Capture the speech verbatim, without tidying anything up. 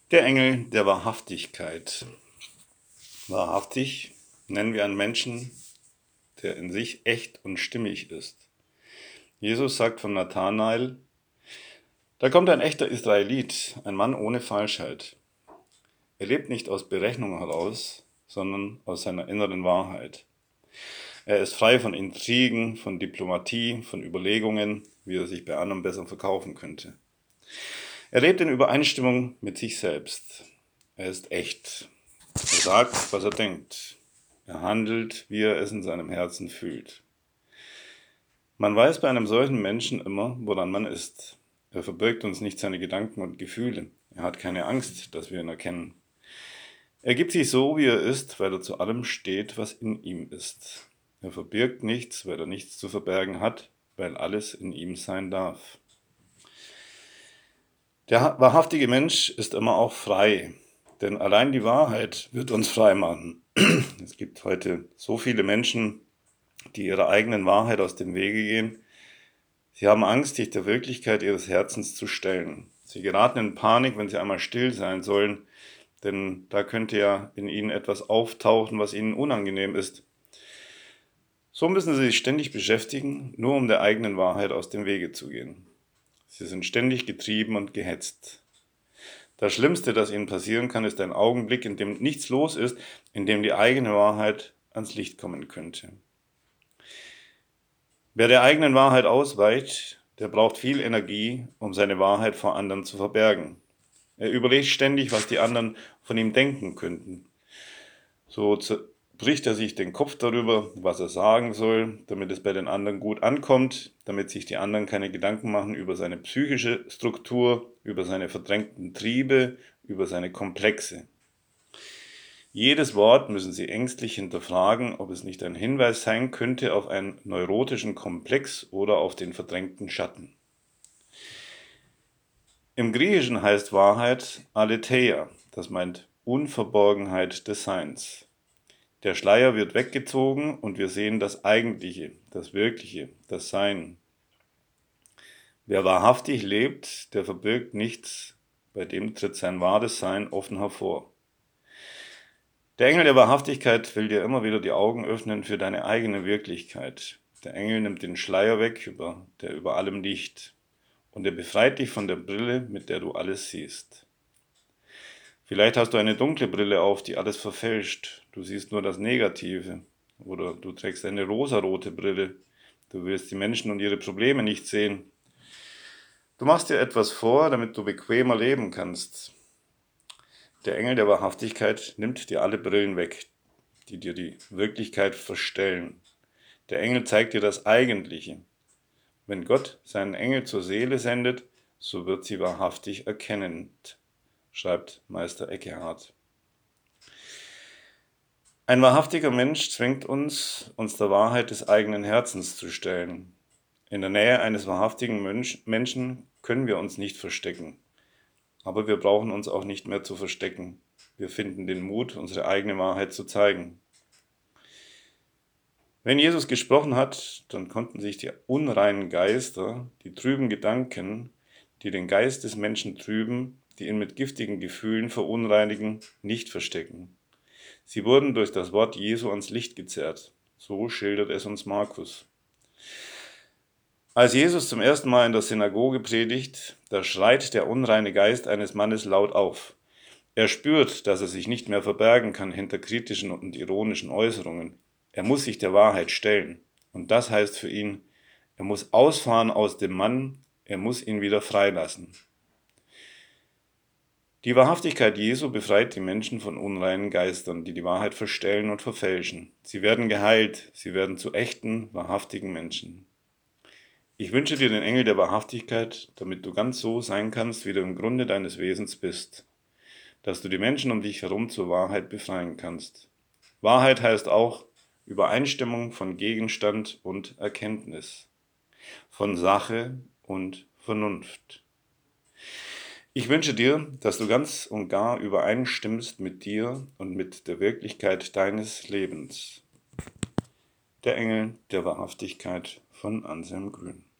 Der Engel der Wahrhaftigkeit. Wahrhaftig nennen wir einen Menschen, der in sich echt und stimmig ist. Jesus sagt von Nathanael: Da kommt ein echter Israelit, ein Mann ohne Falschheit. Er lebt nicht aus Berechnung heraus, sondern aus seiner inneren Wahrheit. Er ist frei von Intrigen, von Diplomatie, von Überlegungen, wie er sich bei anderen besser verkaufen könnte. Er lebt in Übereinstimmung mit sich selbst. Er ist echt. Er sagt, was er denkt. Er handelt, wie er es in seinem Herzen fühlt. Man weiß bei einem solchen Menschen immer, woran man ist. Er verbirgt uns nicht seine Gedanken und Gefühle. Er hat keine Angst, dass wir ihn erkennen. Er gibt sich so, wie er ist, weil er zu allem steht, was in ihm ist. Er verbirgt nichts, weil er nichts zu verbergen hat, weil alles in ihm sein darf. Der wahrhaftige Mensch ist immer auch frei, denn allein die Wahrheit wird uns frei machen. Es gibt heute so viele Menschen, die ihrer eigenen Wahrheit aus dem Wege gehen. Sie haben Angst, sich der Wirklichkeit ihres Herzens zu stellen. Sie geraten in Panik, wenn sie einmal still sein sollen, denn da könnte ja in ihnen etwas auftauchen, was ihnen unangenehm ist. So müssen sie sich ständig beschäftigen, nur um der eigenen Wahrheit aus dem Wege zu gehen. Sie sind ständig getrieben und gehetzt. Das Schlimmste, das ihnen passieren kann, ist ein Augenblick, in dem nichts los ist, in dem die eigene Wahrheit ans Licht kommen könnte. Wer der eigenen Wahrheit ausweicht, der braucht viel Energie, um seine Wahrheit vor anderen zu verbergen. Er überlegt ständig, was die anderen von ihm denken könnten. So bricht er sich den Kopf darüber, was er sagen soll, damit es bei den anderen gut ankommt, damit sich die anderen keine Gedanken machen über seine psychische Struktur, über seine verdrängten Triebe, über seine Komplexe. Jedes Wort müssen sie ängstlich hinterfragen, ob es nicht ein Hinweis sein könnte auf einen neurotischen Komplex oder auf den verdrängten Schatten. Im Griechischen heißt Wahrheit Aletheia, das meint Unverborgenheit des Seins. Der Schleier wird weggezogen und wir sehen das Eigentliche, das Wirkliche, das Sein. Wer wahrhaftig lebt, der verbirgt nichts, bei dem tritt sein wahres Sein offen hervor. Der Engel der Wahrhaftigkeit will dir immer wieder die Augen öffnen für deine eigene Wirklichkeit. Der Engel nimmt den Schleier weg, der über allem liegt, und er befreit dich von der Brille, mit der du alles siehst. Vielleicht hast du eine dunkle Brille auf, die alles verfälscht. Du siehst nur das Negative. Oder du trägst eine rosarote Brille. Du willst die Menschen und ihre Probleme nicht sehen. Du machst dir etwas vor, damit du bequemer leben kannst. Der Engel der Wahrhaftigkeit nimmt dir alle Brillen weg, die dir die Wirklichkeit verstellen. Der Engel zeigt dir das Eigentliche. Wenn Gott seinen Engel zur Seele sendet, so wird sie wahrhaftig erkennend, schreibt Meister Eckhart. Ein wahrhaftiger Mensch zwingt uns, uns der Wahrheit des eigenen Herzens zu stellen. In der Nähe eines wahrhaftigen Menschen können wir uns nicht verstecken. Aber wir brauchen uns auch nicht mehr zu verstecken. Wir finden den Mut, unsere eigene Wahrheit zu zeigen. Wenn Jesus gesprochen hat, dann konnten sich die unreinen Geister, die trüben Gedanken, die den Geist des Menschen trüben, die ihn mit giftigen Gefühlen verunreinigen, nicht verstecken. Sie wurden durch das Wort Jesu ans Licht gezerrt. So schildert es uns Markus. Als Jesus zum ersten Mal in der Synagoge predigt, da schreit der unreine Geist eines Mannes laut auf. Er spürt, dass er sich nicht mehr verbergen kann hinter kritischen und ironischen Äußerungen. Er muss sich der Wahrheit stellen. Und das heißt für ihn, er muss ausfahren aus dem Mann, er muss ihn wieder freilassen. Die Wahrhaftigkeit Jesu befreit die Menschen von unreinen Geistern, die die Wahrheit verstellen und verfälschen. Sie werden geheilt, sie werden zu echten, wahrhaftigen Menschen. Ich wünsche dir den Engel der Wahrhaftigkeit, damit du ganz so sein kannst, wie du im Grunde deines Wesens bist, dass du die Menschen um dich herum zur Wahrheit befreien kannst. Wahrheit heißt auch Übereinstimmung von Gegenstand und Erkenntnis, von Sache und Vernunft. Ich wünsche dir, dass du ganz und gar übereinstimmst mit dir und mit der Wirklichkeit deines Lebens. Der Engel der Wahrhaftigkeit von Anselm Grün.